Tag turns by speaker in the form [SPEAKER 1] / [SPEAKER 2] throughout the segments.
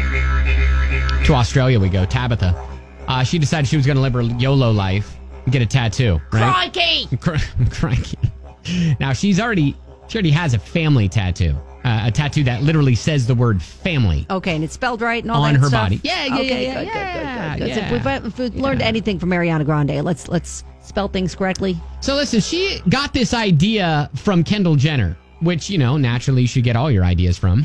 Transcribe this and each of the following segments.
[SPEAKER 1] To Australia we go. Tabitha. She decided she was going to live her YOLO life and get a tattoo. Right? Crikey. Now, she already has a family tattoo. A tattoo that literally says the word family.
[SPEAKER 2] Okay, and it's spelled right and all
[SPEAKER 1] on
[SPEAKER 2] that
[SPEAKER 1] her
[SPEAKER 2] stuff?
[SPEAKER 1] body. Yeah.
[SPEAKER 2] Good. So if we've learned anything from Ariana Grande, let's spell things correctly.
[SPEAKER 1] So listen, she got this idea from Kendall Jenner, which, naturally you should get all your ideas from.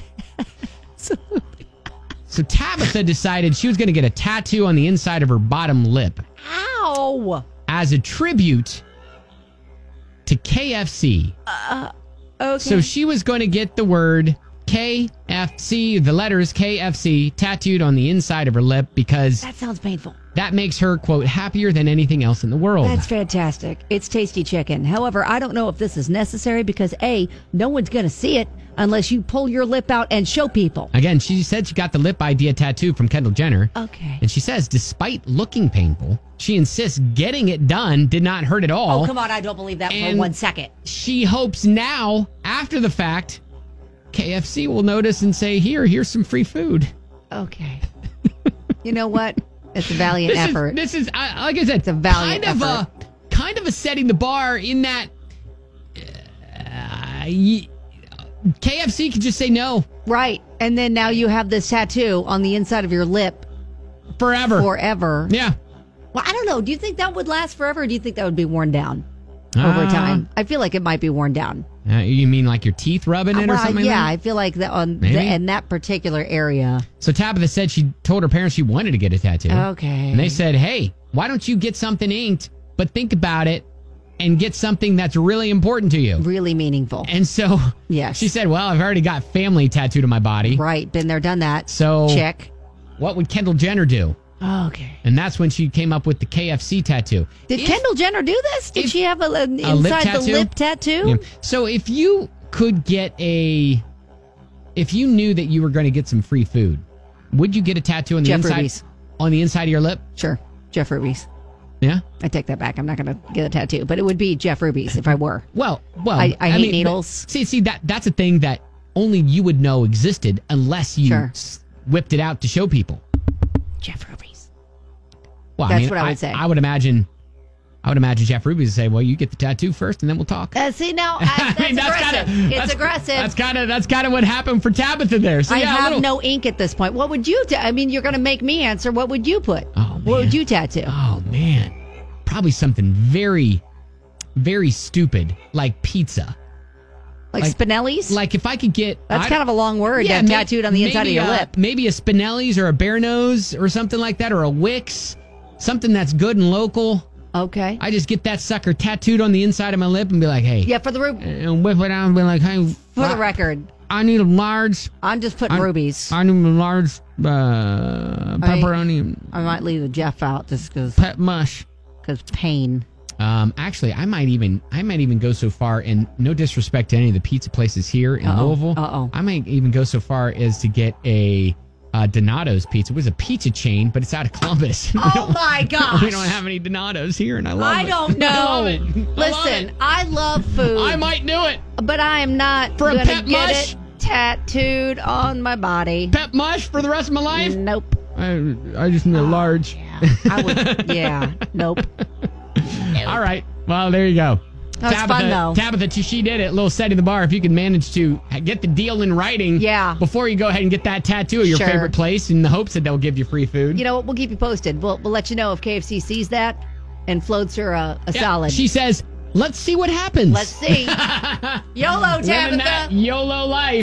[SPEAKER 1] So Tabitha decided she was going to get a tattoo on the inside of her bottom lip.
[SPEAKER 2] Ow!
[SPEAKER 1] As a tribute to KFC.
[SPEAKER 2] Okay.
[SPEAKER 1] So she was going to get the word KFC, the letters KFC, tattooed on the inside of her lip because...
[SPEAKER 2] That sounds painful.
[SPEAKER 1] That makes her, quote, happier than anything else in the world.
[SPEAKER 2] That's fantastic. It's tasty chicken. However, I don't know if this is necessary because, A, no one's going to see it unless you pull your lip out and show people.
[SPEAKER 1] Again, she said she got the lip idea tattoo from Kendall Jenner.
[SPEAKER 2] Okay.
[SPEAKER 1] And she says, despite looking painful, she insists getting it done did not hurt at all.
[SPEAKER 2] Oh, come on. I don't believe that for 1 second.
[SPEAKER 1] She hopes now, after the fact, KFC will notice and say, here's some free food.
[SPEAKER 2] Okay. You know what? It's a valiant effort.
[SPEAKER 1] This is like I said,
[SPEAKER 2] it's a valiant effort.
[SPEAKER 1] Kind of a setting the bar in that KFC could just say no.
[SPEAKER 2] Right. And then now you have this tattoo on the inside of your lip.
[SPEAKER 1] Forever. Yeah.
[SPEAKER 2] Well, I don't know. Do you think that would last forever or do you think that would be worn down over time? I feel like it might be worn down.
[SPEAKER 1] You mean like your teeth rubbing it or something?
[SPEAKER 2] Yeah, I feel like that in that particular area.
[SPEAKER 1] So Tabitha said she told her parents she wanted to get a tattoo.
[SPEAKER 2] Okay.
[SPEAKER 1] And they said, hey, why don't you get something inked, but think about it and get something that's really important to you.
[SPEAKER 2] Really meaningful.
[SPEAKER 1] And so
[SPEAKER 2] yes.
[SPEAKER 1] She said, well, I've already got family tattooed on my body.
[SPEAKER 2] Right. Been there, done that.
[SPEAKER 1] So
[SPEAKER 2] check.
[SPEAKER 1] What would Kendall Jenner do?
[SPEAKER 2] Okay.
[SPEAKER 1] And that's when she came up with the KFC tattoo.
[SPEAKER 2] Did Kendall Jenner do this? Did she have an inside the lip tattoo?
[SPEAKER 1] Yeah. So if you could get if you knew that you were going to get some free food, would you get a tattoo on the inside of your lip?
[SPEAKER 2] Sure. Jeff Ruby's.
[SPEAKER 1] Yeah?
[SPEAKER 2] I take that back. I'm not going to get a tattoo, but it would be Jeff Ruby's if I were.
[SPEAKER 1] Well,
[SPEAKER 2] I hate needles.
[SPEAKER 1] See, that's a thing that only you would know existed unless you whipped it out to show people.
[SPEAKER 2] Jeff Ruby's.
[SPEAKER 1] Well,
[SPEAKER 2] that's what I would say.
[SPEAKER 1] I would imagine Jeff Ruby's would say, "Well, you get the tattoo first, and then we'll talk."
[SPEAKER 2] See, now that's aggressive. It's aggressive.
[SPEAKER 1] That's kind of what happened for Tabitha there. So
[SPEAKER 2] I have no ink at this point. What would you? I mean, you're going to make me answer. What would you put?
[SPEAKER 1] Oh man.
[SPEAKER 2] What would you tattoo?
[SPEAKER 1] Oh man, probably something very, very stupid like pizza.
[SPEAKER 2] Like Spinelli's?
[SPEAKER 1] Like if I could get...
[SPEAKER 2] That's kind of a long word tattooed on the inside of your lip.
[SPEAKER 1] Maybe a Spinelli's or a Bare Nose or something like that, or a Wix. Something that's good and local.
[SPEAKER 2] Okay.
[SPEAKER 1] I just get that sucker tattooed on the inside of my lip and be like, hey.
[SPEAKER 2] Yeah, for the...
[SPEAKER 1] And whip it out and be like, hey.
[SPEAKER 2] For the record.
[SPEAKER 1] I need a large...
[SPEAKER 2] I'm just putting Ruby's.
[SPEAKER 1] I need a large pepperoni.
[SPEAKER 2] I might leave the Jeff out just because...
[SPEAKER 1] Pep mush.
[SPEAKER 2] Because pain.
[SPEAKER 1] Actually, I might even go so far, and no disrespect to any of the pizza places here in Louisville. I might even go so far as to get a Donato's pizza. It was a pizza chain, but it's out of Columbus.
[SPEAKER 2] Oh my gosh!
[SPEAKER 1] We don't have any Donato's here, and I love it.
[SPEAKER 2] I don't know.
[SPEAKER 1] I love it.
[SPEAKER 2] Listen, I love food.
[SPEAKER 1] I might do it,
[SPEAKER 2] but I am not
[SPEAKER 1] for a
[SPEAKER 2] gonna
[SPEAKER 1] pep
[SPEAKER 2] get
[SPEAKER 1] mush
[SPEAKER 2] it tattooed on my body.
[SPEAKER 1] Pep mush for the rest of my life?
[SPEAKER 2] Nope.
[SPEAKER 1] I just need a large.
[SPEAKER 2] Yeah, I would. Yeah, nope.
[SPEAKER 1] All right. Well, there you go.
[SPEAKER 2] That was fun, though.
[SPEAKER 1] Tabitha, she did it. A little setting the bar. If you can manage to get the deal in writing before you go ahead and get that tattoo of your favorite place in the hopes that they'll give you free food.
[SPEAKER 2] You know what? We'll keep you posted. We'll let you know if KFC sees that and floats her a solid.
[SPEAKER 1] She says, let's see what happens.
[SPEAKER 2] Let's see. YOLO, Tabitha.
[SPEAKER 1] YOLO life.